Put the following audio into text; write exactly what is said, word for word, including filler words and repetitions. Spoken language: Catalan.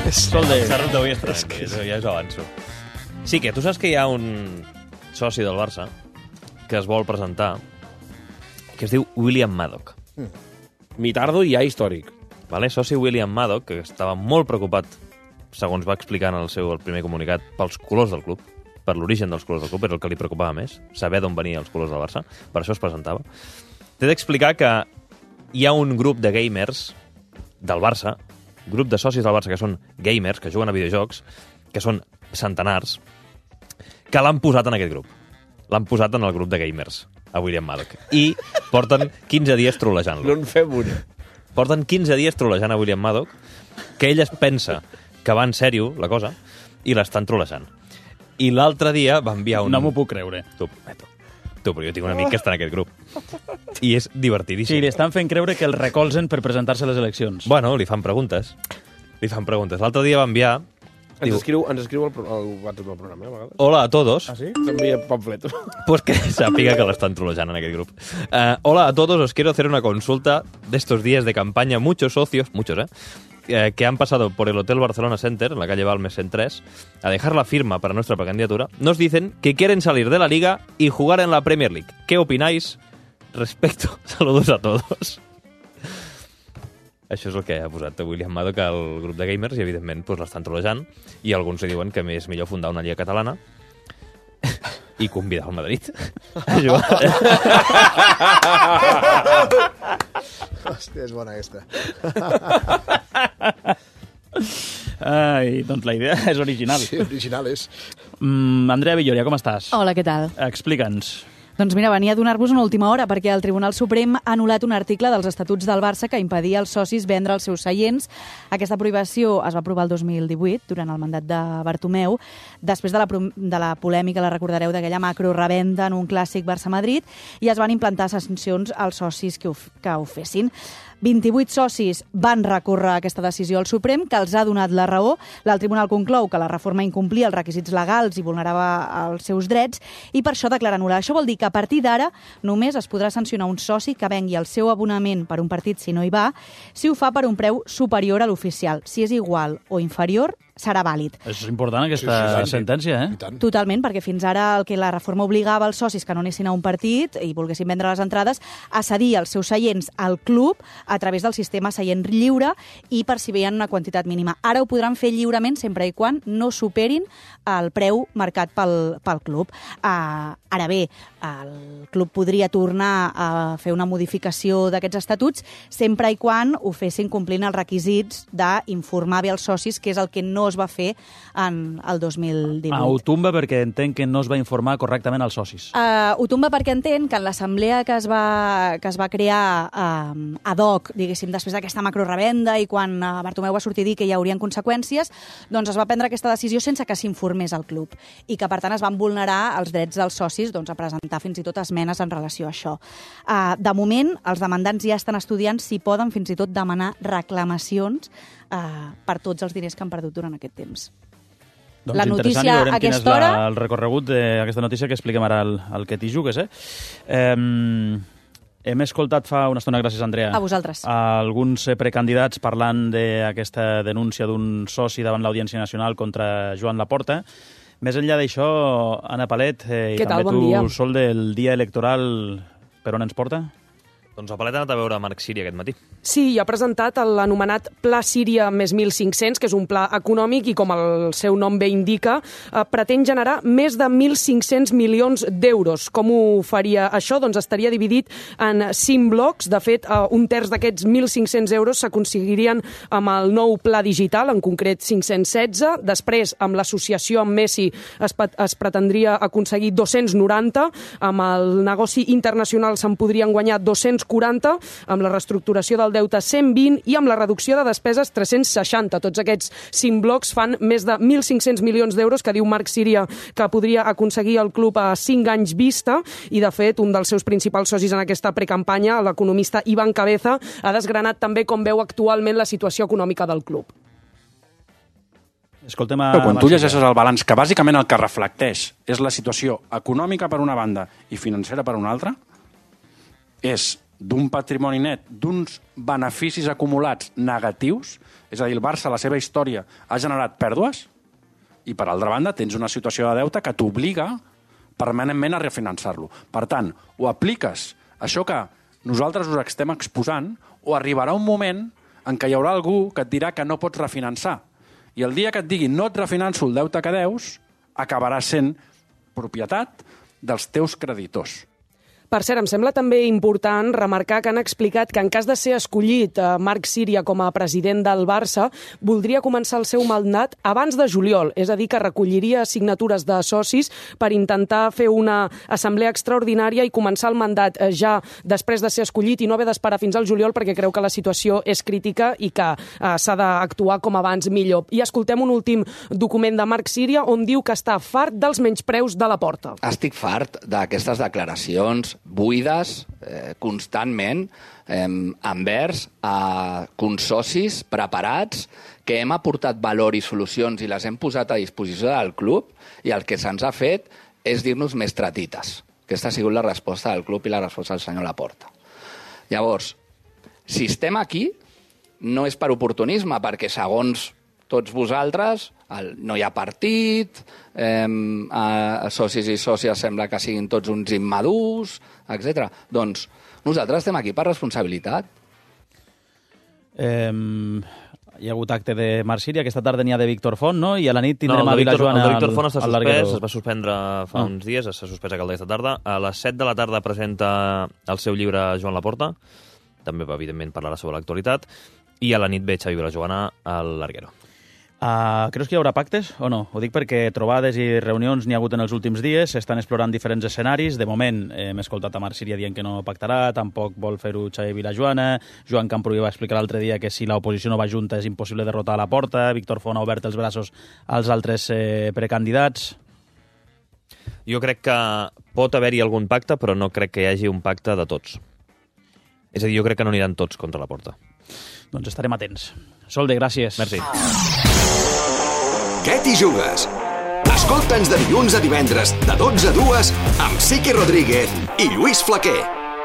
Sol de... S'ha rotat avui estrany, ja us avanço. Sí, que tu saps que hi ha un soci del Barça que es vol presentar, que es diu William Maddock. Mm. Mitardo i ja històric. Vale? Soci William Maddock, que estava molt preocupat, segons va explicar en el seu el primer comunicat, pels colors del club, per l'origen dels colors del club, era el que li preocupava més, saber d'on venien els colors del Barça, per això es presentava. T'he d'explicar que hi ha un grup de gamers del Barça, grup de socis del Barça que són gamers, que juguen a videojocs, que són centenars, que l'han posat en aquest grup. L'han posat en el grup de gamers, a William Maddock. I porten quinze dies trolejant-lo. No en fem una. Porten quinze dies trolejant a William Maddock, que ell es pensa que va en sèrio, la cosa, i l'estan trolejant. I l'altre dia va enviar un... No m'ho puc creure. Tu, tu, tu, però jo tinc un amic que està en aquest grup. I és divertidíssim. Sí, li estan fent creure que el recolzen per presentar-se a les eleccions. Bueno, li fan preguntes. Li fan preguntes. L'altre dia va enviar... Ens diu, escriu, ens escriu el, el WhatsApp del programa, eh, a vegades. hola a todos. Ah, sí? S'envia pamflet. Pues que sàpiga que l'estan trolejant en aquest grup. Uh, hola a todos, os quiero hacer una consulta de estos días de campaña. Muchos socios, muchos, ¿eh? eh que han pasado por el Hotel Barcelona Center, en la calle Balmes en tres, a dejar la firma para nuestra candidatura, nos dicen que quieren salir de la Liga y jugar en la Premier League. ¿Qué opináis respecto? Saludos a todos. Això és el que ha posat William Maddock al grup de gamers i, evidentment, doncs, l'estan trolejant i alguns li diuen que és millor fundar una lliga catalana i convidar el Madrid a jugar. Hòstia, és bona aquesta. Ai, doncs la idea és original. Sí, original és. Mm, Andrea Villoria, com estàs? Hola, què tal? Explica'ns. Doncs mira, venia a donar-vos una última hora perquè el Tribunal Suprem ha anul·lat un article dels Estatuts del Barça que impedia als socis vendre els seus seients. Aquesta prohibició es va aprovar el dos mil divuit, durant el mandat de Bartomeu, després de la, de la polèmica, la recordareu, d'aquella macro-revenda en un clàssic Barça-Madrid, i es van implantar sancions als socis que ho, que ho fessin. vint-i-vuit socis van recórrer aquesta decisió al Suprem, que els ha donat la raó. El tribunal conclou que la reforma incomplia els requisits legals i vulnerava els seus drets, i per això declara nul·la. Això vol dir que a partir d'ara només es podrà sancionar un soci que vengui el seu abonament per un partit si no hi va, si ho fa per un preu superior a l'oficial. Si és igual o inferior, serà vàlid. És important, aquesta Sí, sí, sí. sentència, eh? I tant. Totalment, perquè fins ara el que la reforma obligava els socis que no anessin a un partit i volguessin vendre les entrades a cedir els seus seients al club a través del sistema seient lliure i percebien una quantitat mínima. Ara ho podran fer lliurement sempre i quan no superin el preu marcat pel, pel club. Uh, ara bé, el club podria tornar a fer una modificació d'aquests estatuts sempre i quan ho fessin complint els requisits d'informar bé els socis, que és el que no es va fer en el dos mil divuit. Ah, ho tomba perquè entenc que no es va informar correctament als socis. Uh, ho tomba perquè entén que en l'assemblea que es va, que es va crear uh, ad hoc, diguéssim, després d'aquesta macro-revenda i quan uh, Bartomeu va sortir a dir que hi haurien conseqüències, doncs es va prendre aquesta decisió sense que s'informés al club i que, per tant, es van vulnerar els drets dels socis, doncs, a presentar fins i tot esmenes en relació a això. Uh, de moment, els demandants ja estan estudiant si poden fins i tot demanar reclamacions uh, per tots els diners que han perdut durant aquest temps. Doncs la interessant, notícia i veurem a quin és aquesta hora... la, el recorregut d'aquesta notícia que expliquem ara al, al que t'hi jugues, eh? eh? Hem escoltat fa una estona, gràcies, Andrea, A vosaltres. alguns precandidats parlant d'aquesta denúncia d'un soci davant l'Audiència Nacional contra Joan Laporta. Més enllà d'això, Anna Palet, eh, i Què tal? també Bon tu, dia. Sol, del dia electoral, per on ens porta? Doncs el Palet ha anat a veure Marc Siri aquest matí. Sí, ha presentat l'anomenat Pla Síria més mil cinc-cents, que és un pla econòmic i, com el seu nom bé indica, eh, pretén generar més de mil cinc-cents milions d'euros. Com ho faria això? Doncs estaria dividit en cinc blocs. De fet, eh, un terç d'aquests mil cinc-cents euros s'aconseguirien amb el nou pla digital, en concret cinc-cents setze. Després, amb l'associació amb Messi es, es pretendria aconseguir dos-cents noranta. Amb el negoci internacional se'n podrien guanyar dos-cents quaranta, amb la reestructuració del deute cent vint i amb la reducció de despeses tres-cents seixanta. Tots aquests cinc blocs fan més de mil cinc-cents milions d'euros que diu Marc Síria que podria aconseguir el club a cinc anys vista, i de fet un dels seus principals socis en aquesta precampanya, l'economista Iván Cabeza, ha desgranat també com veu actualment la situació econòmica del club. Escoltem a... Però quan tu Marc llegeixes Silla. el balanç, que bàsicament el que reflecteix és la situació econòmica per una banda i financera per una altra, és d'un patrimoni net, d'uns beneficis acumulats negatius, és a dir, el Barça, la seva història, ha generat pèrdues, i per altra banda tens una situació de deute que t'obliga permanentment a refinançar-lo. Per tant, o apliques això que nosaltres us estem exposant, o arribarà un moment en què hi haurà algú que et dirà que no pots refinançar. I el dia que et digui no et refinanço el deute que deus, acabarà sent propietat dels teus creditors. Per cert, em sembla també important remarcar que han explicat que en cas de ser escollit eh, Marc Síria com a president del Barça, voldria començar el seu mandat abans de juliol, és a dir, que recolliria signatures de socis per intentar fer una assemblea extraordinària i començar el mandat eh, ja després de ser escollit i no haver d'esperar fins al juliol perquè creu que la situació és crítica i que eh, s'ha d'actuar com abans millor. I escoltem un últim document de Marc Síria on diu que està fart dels menyspreus de la Porta. Estic fart d'aquestes declaracions buides eh, constantment eh, envers a consocis preparats que hem aportat valor i solucions i les hem posat a disposició del club i el que se'ns ha fet és dir-nos més tratites. Aquesta ha sigut la resposta del club i la resposta del senyor Laporta. Llavors, si estem aquí, no és per oportunisme, perquè segons tots vosaltres, el, no hi ha partit, eh, eh, socis i sòcies sembla que siguin tots uns immadurs, etcètera. Doncs nosaltres estem aquí per responsabilitat. Eh, hi ha hagut acte de Marc Síria, aquesta tarda n'hi ha de Víctor Font, no? I a la nit tindrem no, a Vilajoana el de Víctor Font està al suspès, Larguero. es va suspendre fa ah. uns dies, s'ha suspès aquesta tarda. A les set de la tarda presenta el seu llibre Joan Laporta, també evidentment parlarà sobre l'actualitat, i a la nit ve Xavi Vilajoana al Larguero. Uh, creus que hi haurà pactes o no? Ho dic perquè trobades i reunions n'hi ha hagut en els últims dies, s'estan explorant diferents escenaris. De moment eh, hem escoltat a Marc Síria dient que no pactarà, tampoc vol fer-ho Xavi Vilajoana. Joan Camprubí va explicar l'altre dia que si l'oposició no va junta és impossible derrotar a la Porta. Víctor Font ha obert els braços als altres eh, precandidats. Jo crec que pot haver-hi algun pacte, però no crec que hi hagi un pacte de tots. És a dir, jo crec que no aniran tots contra la Porta. Doncs estarem atents. Solde, gràcies. Merci. Què t'hi jugues? Escolta'ns de dilluns a divendres, de dotze a dues, amb Sique Rodríguez i Lluís Flaquer.